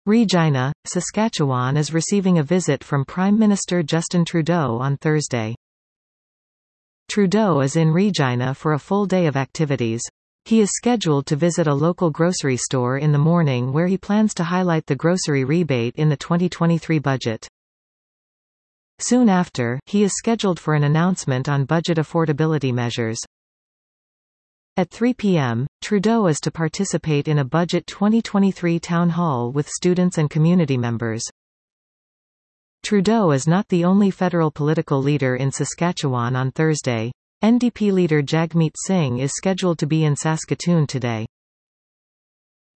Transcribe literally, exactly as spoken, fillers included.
Regina, Saskatchewan is receiving a visit from Prime Minister Justin Trudeau on Thursday. Trudeau is in Regina for a full day of activities. He is scheduled to visit a local grocery store in the morning where he plans to highlight the grocery rebate in the twenty twenty-three budget. Soon after, he is scheduled for an announcement on budget affordability measures. At three p m, Trudeau is to participate in a Budget twenty twenty-three town hall with students and community members. Trudeau is not the only federal political leader in Saskatchewan on Thursday. N D P leader Jagmeet Singh is scheduled to be in Saskatoon today.